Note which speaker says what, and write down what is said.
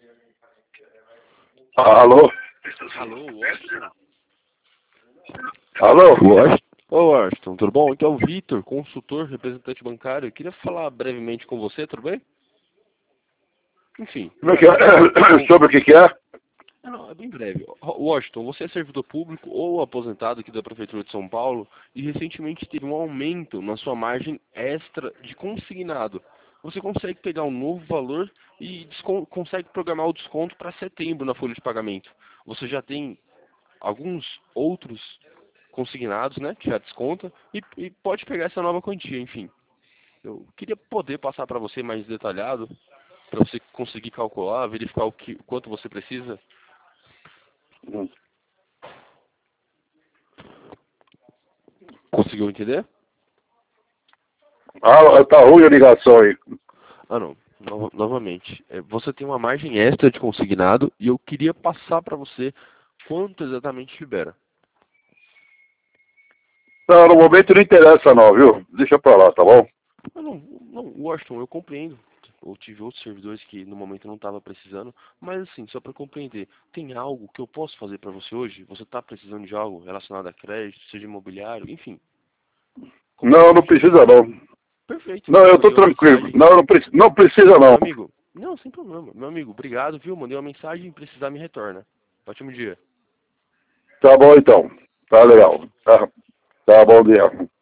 Speaker 1: Alô?
Speaker 2: Alô, Washington?
Speaker 1: Alô?
Speaker 2: Ô, Washington, tudo bom? Aqui é o Vitor, consultor, representante bancário. Eu queria falar brevemente com você, tudo bem? Enfim.
Speaker 1: Como é que é? Sobre o que é?
Speaker 2: Não, é bem breve. Washington, você é servidor público ou aposentado aqui da Prefeitura de São Paulo e recentemente teve um aumento na sua margem extra de consignado. Você consegue pegar um novo valor e consegue programar o desconto para setembro na folha de pagamento. Você já tem alguns outros consignados, né, que já desconta, e pode pegar essa nova quantia, enfim. Eu queria poder passar para você mais detalhado, para você conseguir calcular, verificar quanto você precisa. Conseguiu entender?
Speaker 1: Ah, tá ruim a ligação aí.
Speaker 2: Ah, não. Novamente. Você tem uma margem extra de consignado e eu queria passar para você quanto exatamente libera.
Speaker 1: Não, no momento não interessa não, viu? Deixa pra lá, tá bom?
Speaker 2: Ah, não, Washington, eu compreendo. Eu tive outros servidores que no momento não estava precisando, mas assim, só para compreender, tem algo que eu posso fazer para você hoje? Você está precisando de algo relacionado a crédito, seja imobiliário, enfim. Como eu
Speaker 1: Não, não
Speaker 2: posso te
Speaker 1: precisa
Speaker 2: ajudar?
Speaker 1: não.
Speaker 2: Perfeito,
Speaker 1: Não,
Speaker 2: eu
Speaker 1: eu tô
Speaker 2: mandei uma
Speaker 1: tranquilo.
Speaker 2: mensagem.
Speaker 1: Não, não precisa
Speaker 2: Meu
Speaker 1: não.
Speaker 2: amigo, não, sem problema. Meu amigo, obrigado, viu? Mandei uma mensagem, precisar me retorna. Ótimo dia.
Speaker 1: Tá bom então. Tá legal. Tá bom dia.